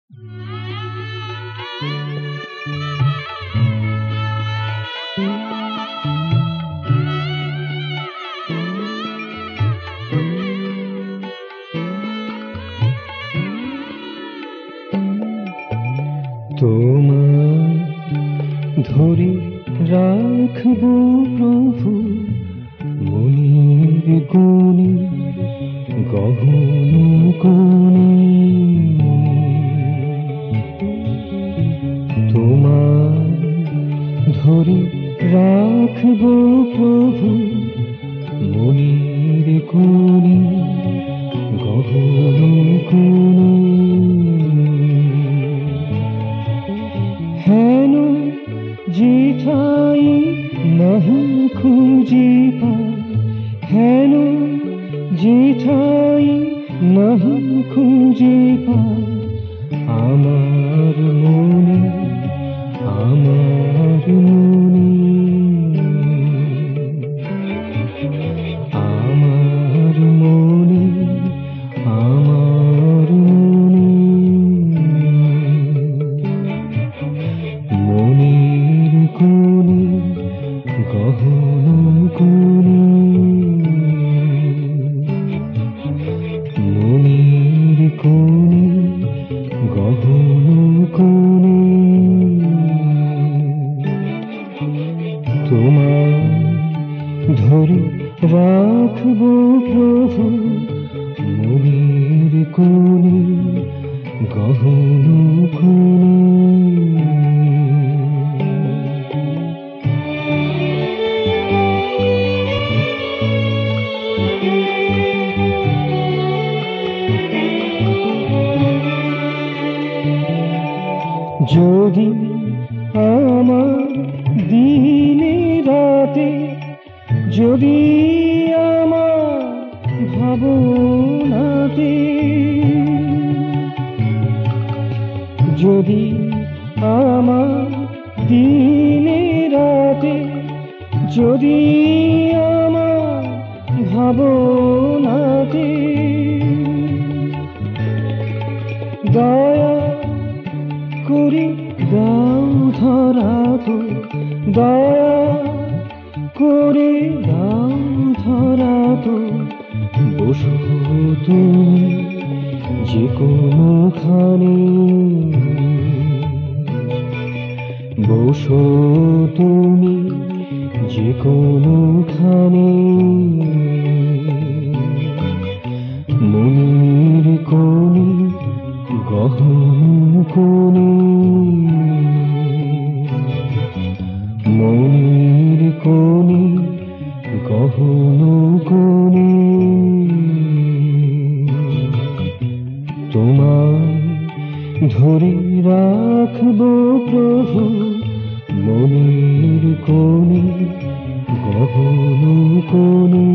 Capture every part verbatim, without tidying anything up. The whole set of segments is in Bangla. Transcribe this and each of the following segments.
তোমায় ধরে রাখবো প্রভু মনের কোণে গহন কোণে। তোমায় ধরে রাখবো প্রভু মনের কোণে গহন কোণে। হেন যেথায় নাহি খুঁজে পাই, হেন যেথায় নাহি খুঁজে পাই আমার মনে, আমার মনে, আমার মনে, আমার মনে। মনের কোণে গহন কোণে, মনের কোণে গহন কোণে। তোমায় ধরে রাখবো প্রভু মনের কোণে গহন কোণে। যদি আমার দিনে রাতে, যদি আমার ভাবনাতে, যদি আমার দিনে রাতে, যদি আমার ভাবনাতে দয়া করে দাও ধরা তো, দয়া করে দাও ধরা তো। বসো তুমি যে কোনোখানে, বসো তুমি যে কোনোখানে। মনের কোণে গহন কোণে, মনের কোণে গহন কোণে। তোমায় ধরে রাখবো প্রভু মনের কোণে গহন কোণে।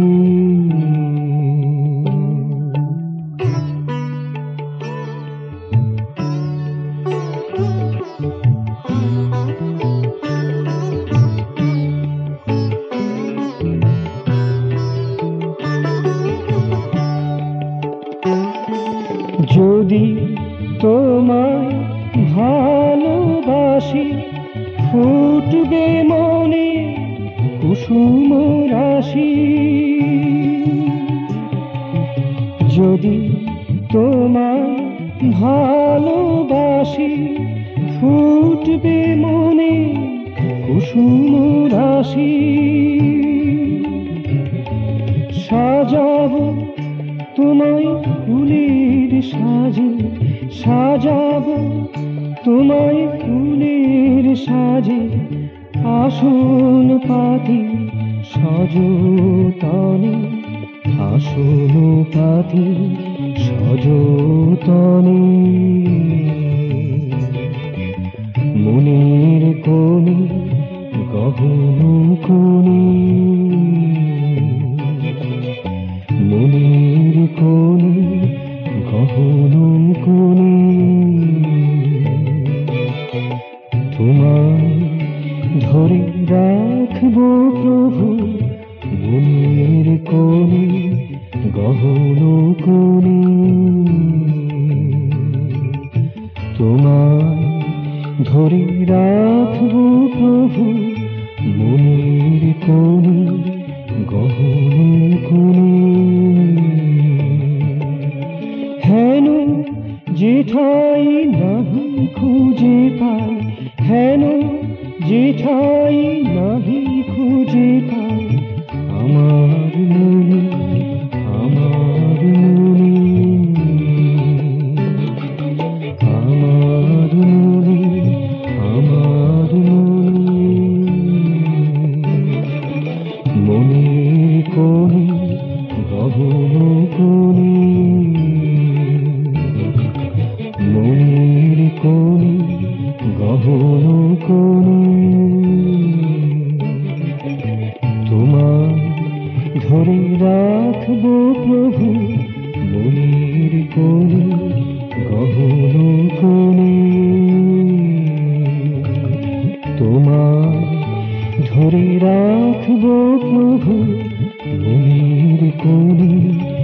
যদি তোমায় ভালোবাসি ফুটবে মনে কুসুম রাশি। যদি তোমায় ভালোবাসি ফুটবে মনে কুসুম রাশি। সাজাবো তোমায় ফুলের সাজে, সাজাবো তোমায় ফুলের সাজে। আসন পাতি সযতনে, আসন পাতি সযতনে। মনের কোণে গহন কোণে, মনের কোণে গহন কোণে। তোমায় ধরে রাখবো প্রভু মনের কোণে গহন কোণে। তোমায় ধরে রাখবো প্রভু মনের কোণে গহন কোণে। হেন যেঠাই নাহি খুঁজে পাই, হেন যেঠাই নাহি খুঁজে পাই আমার মনে, আমার মনে, আমার মনে, আমার মনে। মনের কোণে গহন কোণে, মনের কোণে গহন কোণে। তোমায় ধরে রাখবো প্রভু মনের কোণে গহন কোণে। তোমায় ধরে রাখবো প্রভু মনের কোণে